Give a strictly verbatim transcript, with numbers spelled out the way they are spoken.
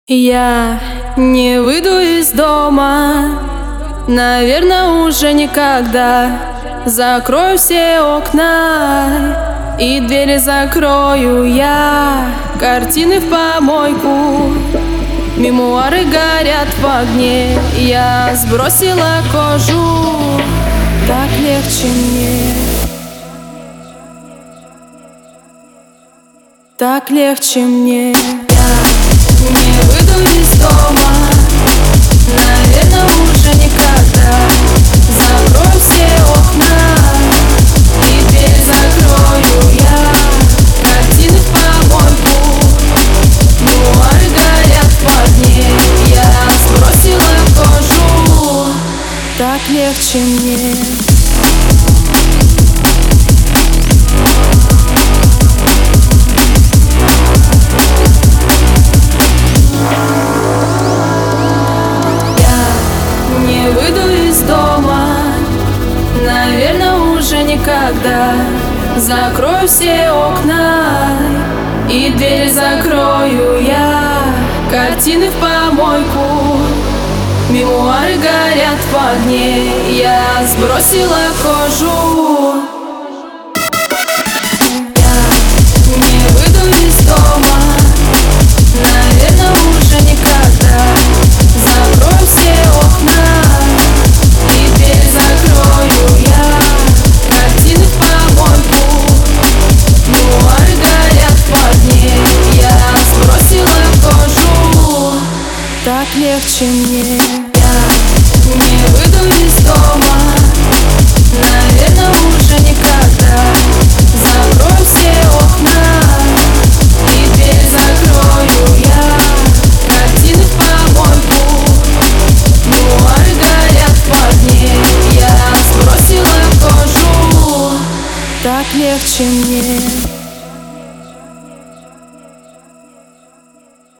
Я не выйду из дома, наверное, уже никогда. Закрою все окна и двери закрою я. Картины в помойку, мемуары горят в огне. Я сбросила кожу, так легче мне. Так легче мне. Я не выйду из дома, наверное, уже никогда. Закрою все окна и дверь закрою я. Картины в помойку, мемуары горят в огне. Я сбросила кожу, так легче мне. Наверное, уже никогда. Закрою все окна и дверь закрою я. Картины в помойку, мемуары горят в огне. Я сбросила кожу. Я не выйду из дома, наверное, уже никогда. Закрою все окна и дверь закрою я. Картины в помойку, мемуары горят в огне. Я сбросила кожу, так легче мне. Я не выйду из дома, наверное, уже никогда. Закрою все окна и дверь закрою я. Картины в помойку, мемуары горят в огне. Я сбросила кожу, так легче мне.